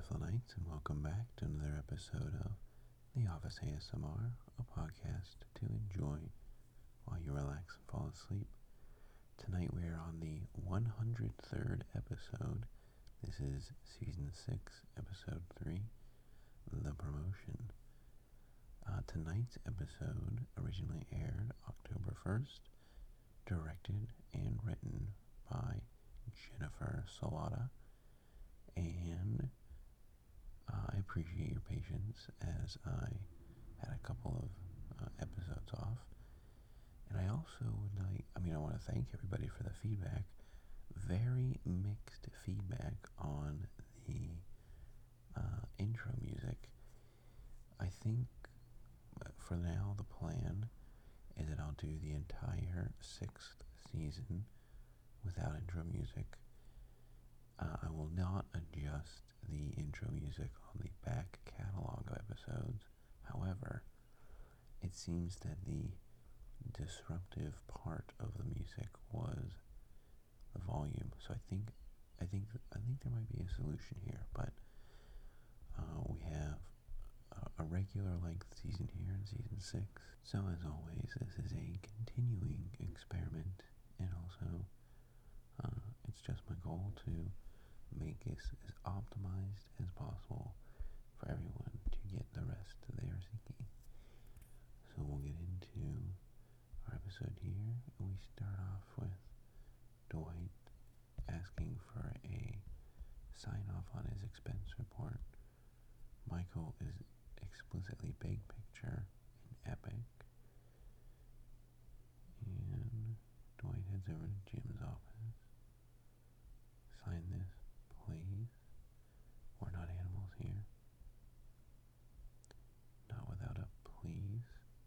faithful nights, and welcome back to another episode of The Office ASMR, a podcast to enjoy while you relax and fall asleep. Tonight we are on the 103rd episode. This is Season 6, Episode 3, The Promotion. Tonight's episode originally aired October 1st, directed and written by Jennifer Salata, and I appreciate your patience as I had a couple of episodes off. And I also I want to thank everybody for the feedback. Very mixed feedback on the intro music. I think for now the plan is that I'll do the entire 6th season without intro music. I will not adjust the intro music on the back catalog of episodes. However, it seems that the disruptive part of the music was the volume. So I think there might be a solution here, but we have a regular length season here in season 6. So as always, this is a continuing experiment, and also it's just my goal to make this as optimized as possible for everyone to get the rest they are seeking. So we'll get into our episode here. We start off with Dwight asking for a sign off on his expense report. Michael is explicitly big picture and epic. And Dwight heads over to Jim's office. Sign this, please. We're not animals here. Not without a please.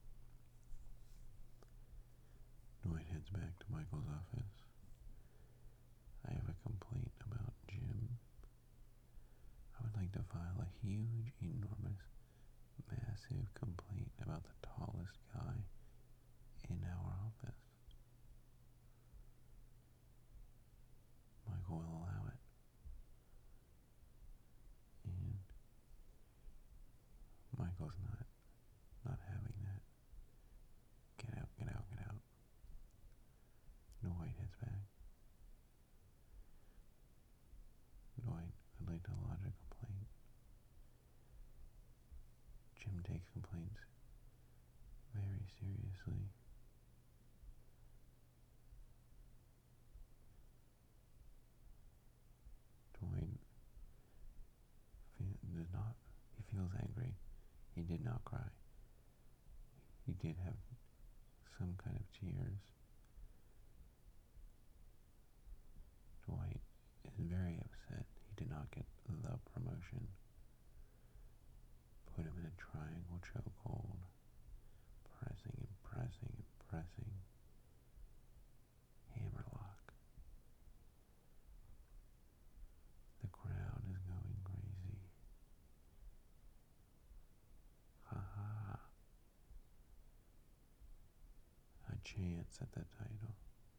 Dwight heads back to Michael's office. I have a complaint about Jim. I would like to file a huge, enormous, massive complaint about the tallest guy in our office. Michael will allow it. And Michael's not having that. Get out, get out, get out. Dwight heads back. Dwight, I'd like to lodge a complaint. Jim takes complaints very seriously. Dwight feels angry. He did not cry. He did have some kind of tears. Dwight is very upset he did not get the promotion. Put him in a triangle chokehold, pressing and pressing and pressing. Hammerlock. The crowd is going crazy. Ha ha. A chance at the title.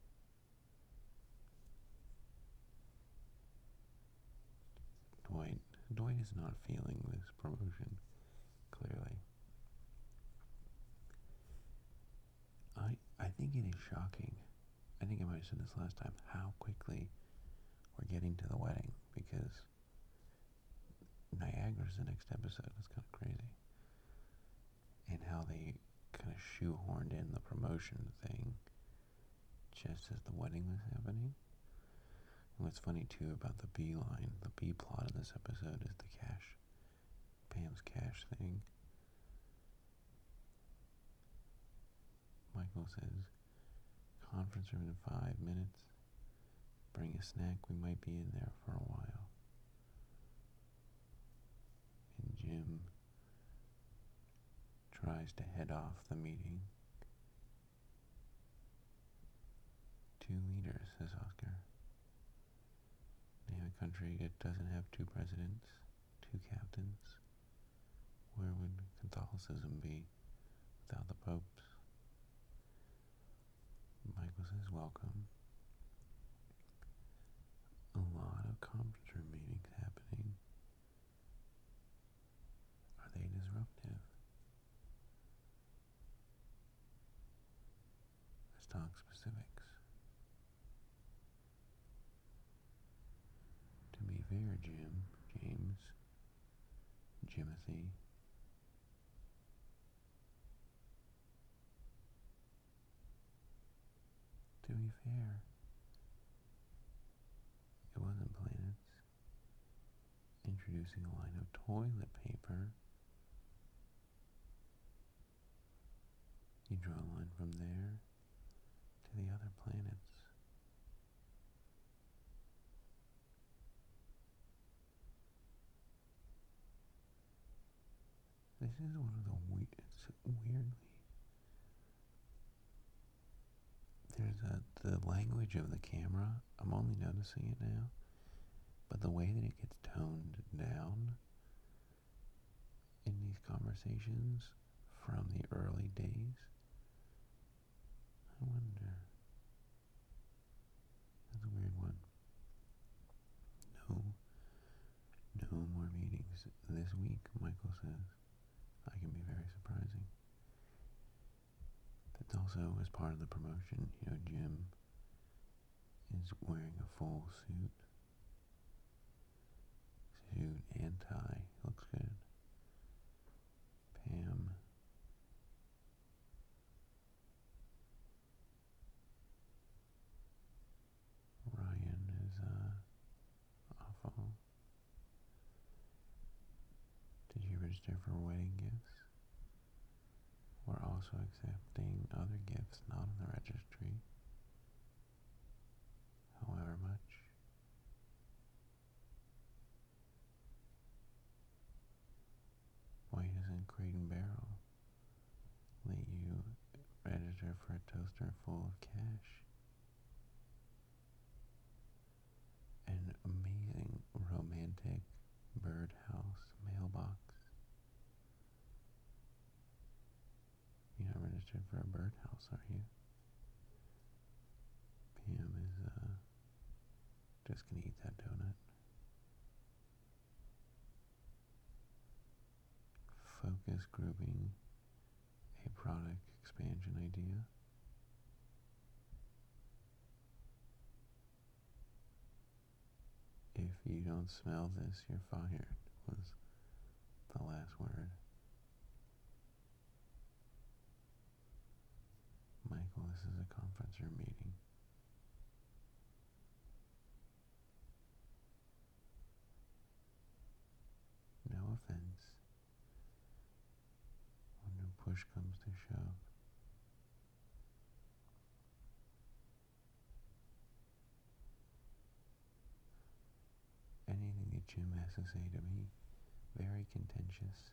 Dwight is not feeling this promotion, clearly. I think it is shocking. I think I might have said this last time, how quickly we're getting to the wedding, because Niagara's the next episode. It's kind of crazy. And how they kind of shoehorned in the promotion thing just as the wedding was happening. And what's funny too about the B line, the B plot of this episode is the cash, Pam's cash thing. Michael says, conference room in 5 minutes. Bring a snack, we might be in there for a while. And Jim tries to head off the meeting. 2 leaders, says Oscar. Name a country that doesn't have 2 presidents, 2 captains. Where would Catholicism be without the popes? Michael says, welcome. A lot of conference room meetings happening. talk specifics. To be fair, James, Jimothy, to be fair, it wasn't planets. Introducing a line of toilet paper, you draw a line from there to the other planets. This is one of the weirdly. There's the language of the camera. I'm only noticing it now, but the way that it gets toned down in these conversations from the early days, I wonder. That's a weird one. No more meetings this week, Michael says. I can be very surprising. That's also as part of the promotion. Jim is wearing a full suit and tie. Looks good. Pam. Ryan is awful. Did you register for wedding gifts? We're also accepting other gifts not on the registry, however much. Why doesn't Crate and Barrel let you register for a toaster full of cash? An amazing romantic birdhouse mailbox. You're not registered for a birdhouse, are you? Pam is just gonna eat that donut. Focus grouping a product expansion idea. If you don't smell this, you're fired, was the last word. Michael, this is a conference room meeting. No offense. When push comes to shove. Anything that Jim has to say to me, very contentious.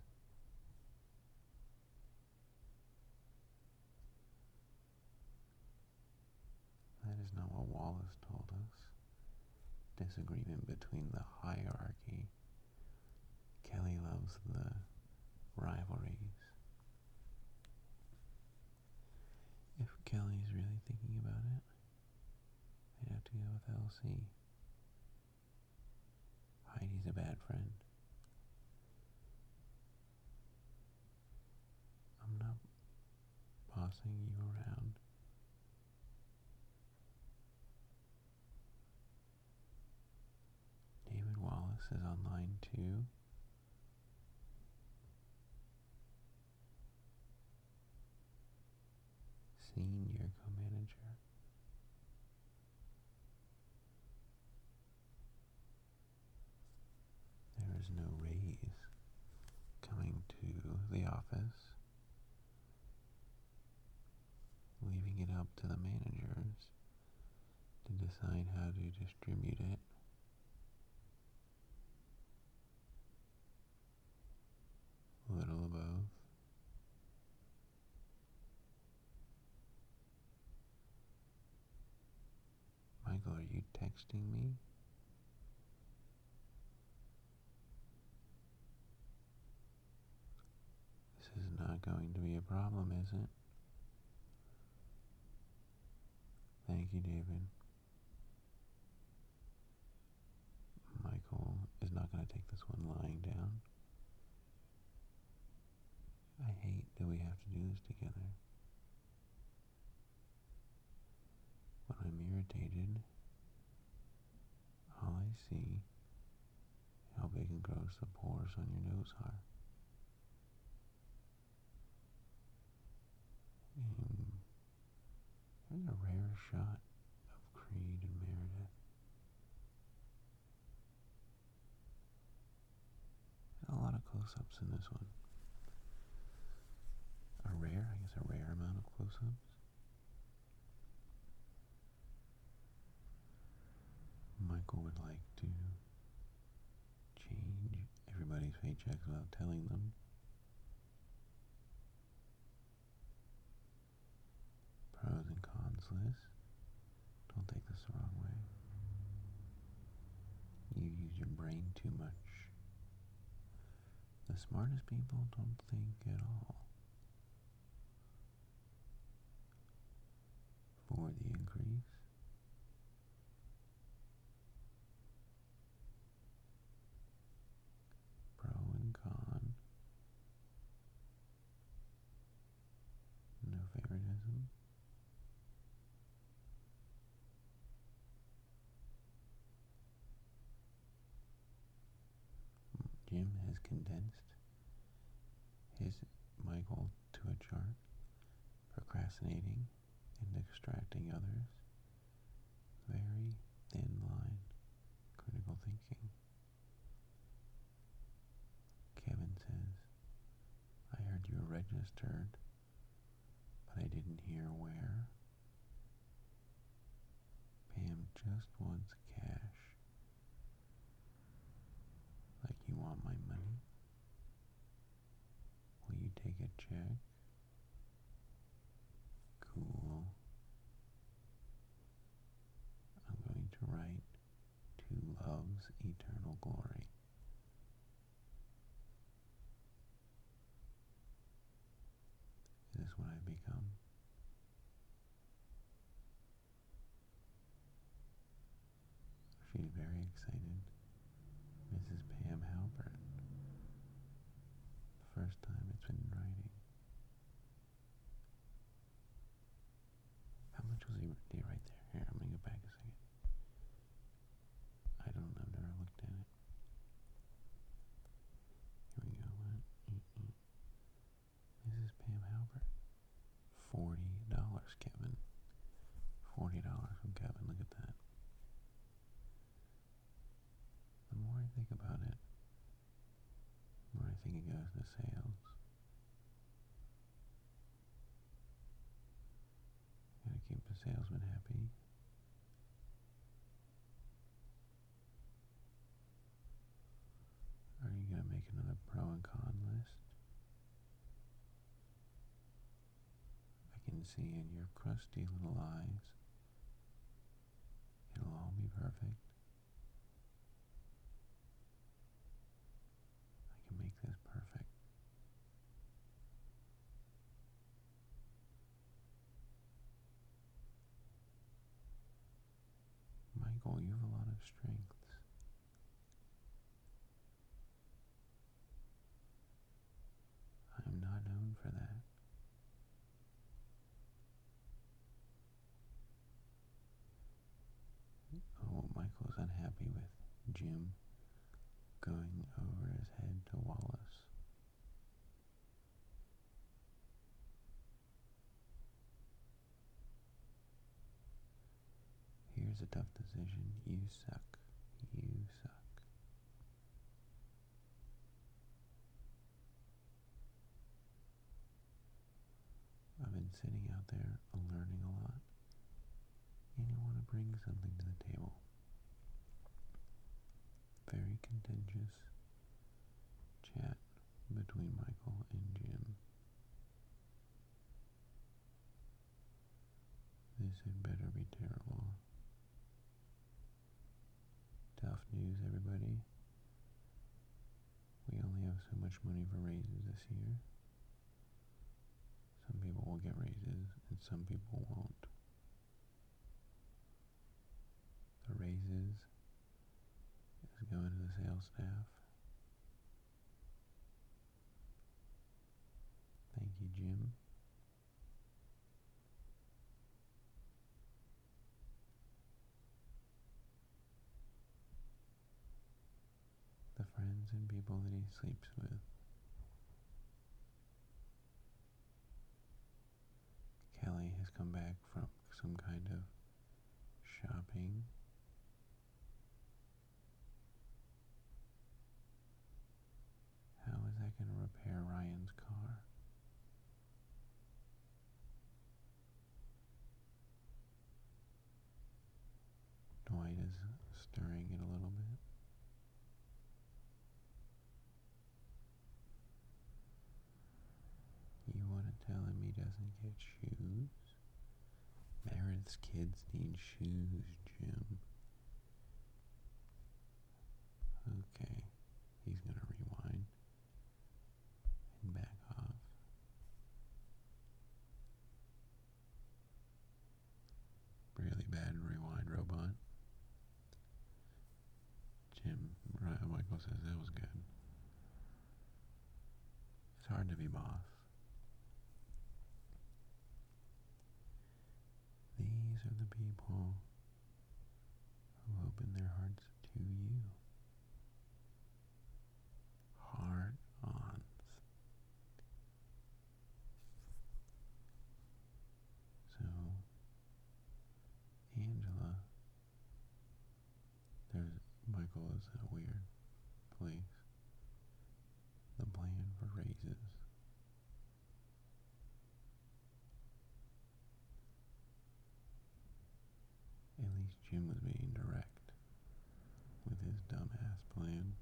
That is not what Wallace told us. Disagreement between the hierarchy. Kelly loves the rivalries. If Kelly's really thinking about it, I'd have to go with LC. Heidi's a bad friend. I'm not bossing you around. David Wallace is on line 2. Senior co-manager. There is no raise coming to the office, leaving it up to the managers to decide how to distribute it. A little of both. Michael, are you texting me? This is not going to be a problem, is it? Thank you, David. Michael is not going to take this one lying down. I hate that we have to do this together. see how big and gross the pores on your nose are. And here's a rare shot of Creed and Meredith. And a lot of close-ups in this one. A rare amount of close-ups. Michael would like to change everybody's paychecks without telling them. Pros and cons list. Don't take this the wrong way. You use your brain too much. The smartest people don't think at all. For the increase. Pro and con. No favoritism. Jim has condensed his Michael to a chart, procrastinating and distracting others. Very thin line, critical thinking. Kevin says, I heard you were registered, but I didn't hear where. Pam just wants cash. Like you want my money? Will you take a check? Cool. I'm going to write to love's eternal glory. Is this what I've become? She's very excited. Mrs. Pam Halpert. The first time it's been in writing. How much was he right there? Here, I'm gonna go back a second. I've never looked at it. Here we go. Mrs. Pam Halpert. $40, Kevin. $40 from Kevin. Look at that. The more I think about it, the more I think it goes to sales. Gotta keep the salesman happy. Are you gonna make another pro and con list? I can see in your crusty little eyes. It'll all be perfect. I can make this perfect. Michael, you have a lot of strengths. I'm not known for that. Oh, Michael's unhappy with Jim going over his head to Wallace. Here's a tough decision. You suck. You suck. I've been sitting out there learning a lot, and you want to bring something to the table. Very contentious chat between Michael and Jim. This had better be terrible. Tough news, everybody. We only have so much money for raises this year. Some people will get raises and some people won't. The raises is going to the sales staff. Thank you, Jim. the friends and people that he sleeps with. Kelly has come back from some kind of shopping. How is that going to repair Ryan's car? Dwight is stirring it a little bit. You want to tell him he doesn't get shoes? Meredith's kids need shoes, Jim. Okay, he's going to rewind and back off. Really bad rewind, robot. Michael says that was good. It's hard to be boss. These are the people who open their hearts to you. Heart-ons. So, Angela, Michael is in a weird place. The plan for raises. At least Jim was being direct with his dumbass plan.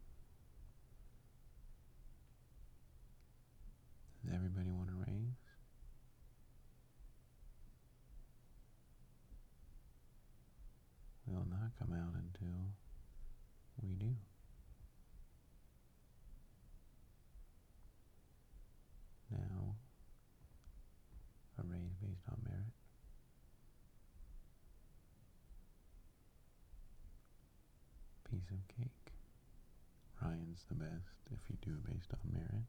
Does everybody want a raise? Will not come out until we do. Now, a raise based on merit. Piece of cake. Ryan's the best if you do it based on merit.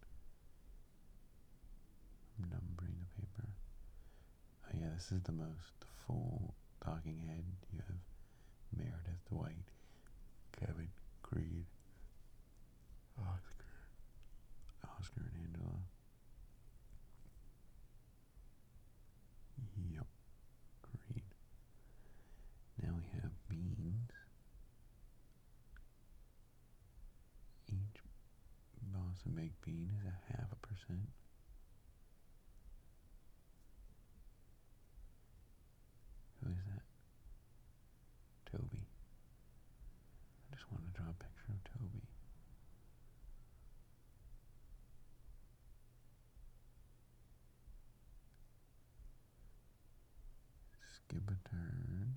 I'm numbering the paper. Oh yeah, this is the most full talking head. You have Meredith, Dwight, Kevin, Creed, Oscar and Angela. Yep, Creed. Now we have beans. Each boss of baked bean is a 0.5%. Who is that? Toby. I just want to draw a picture of Toby. Skip a turn.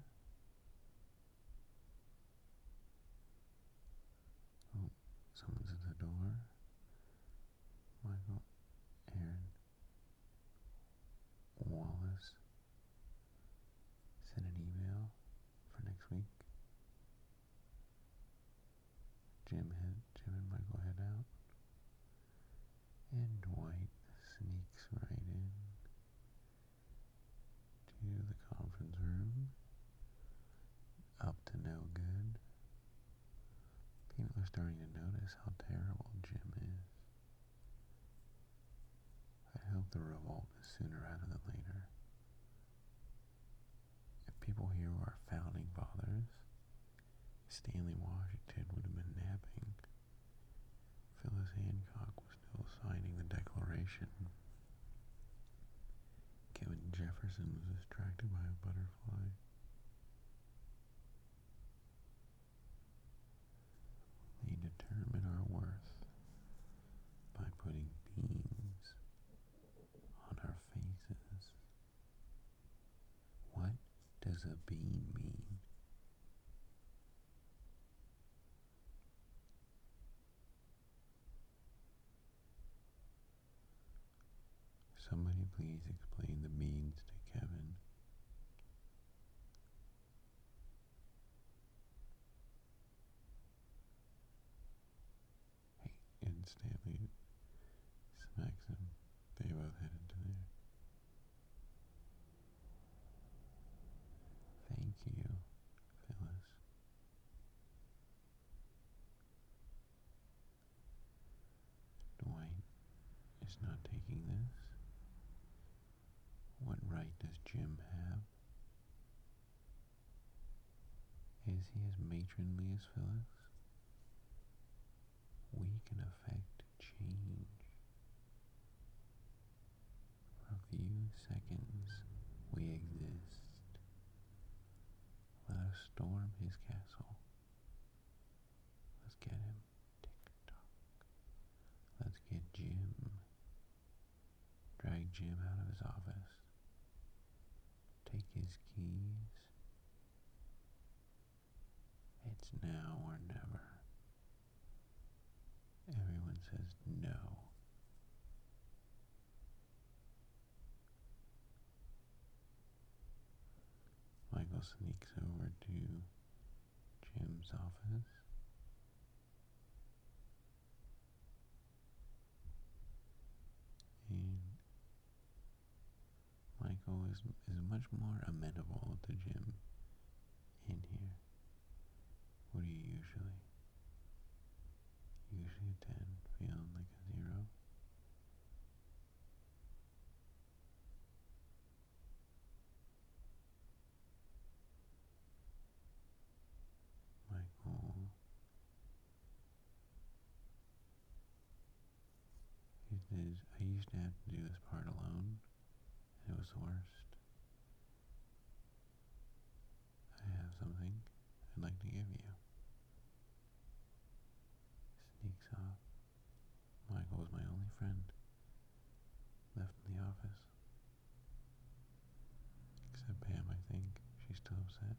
Oh, someone's at the door. Michael, Aaron, Wallace sent an email for next week. Jim and Michael head out. And Dwight sneaks right in to the conference room. Up to no good. People are starting to notice how terrible Jim is. I hope the revolt is sooner rather than later. If people here were founding fathers, Stanley Washington would have been napping. Phyllis Hancock was still signing the Declaration. Kevin Jefferson was distracted by a butterfly. They determine our worth by putting beans on our faces. What does a bean mean? Somebody please explain the beans to Kevin. Hey, and Stanley smacks him. They both head into there. Thank you, Phyllis. He's not taking this. What right does Jim have? Is he as matronly as Phyllis? We can affect change. For a few seconds, we exist. Let us storm his castle. Let's get him. Tick-tock. Let's get Jim. Drag Jim out of his office. Take his keys. It's now or never. Everyone says no. Michael sneaks over to Jim's office. And Michael is much more amenable to Jim in here. What are you usually? Usually a 10, feeling like a 0. Michael, I used to have to do this part alone, and it was the worst. I have something I'd like to give you. Sneaks off. Michael was my only friend left in the office. Except Pam, I think. She's still upset.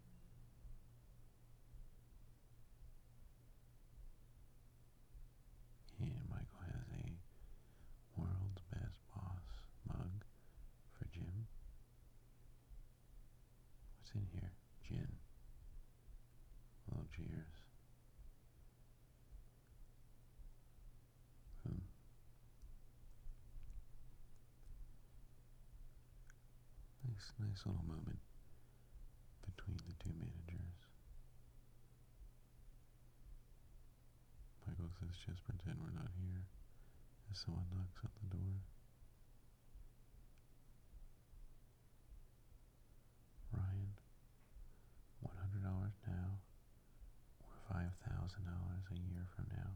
And Michael has a world's best boss mug for Jim. What's in here? Gin. Little cheers. Nice little moment between the two managers. Michael says, just pretend we're not here, as someone knocks on the door. Ryan, $100 now, or $5,000 a year from now.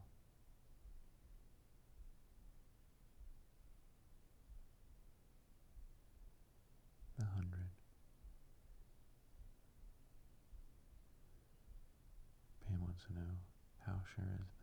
The 100. Pam wants to know, how sure is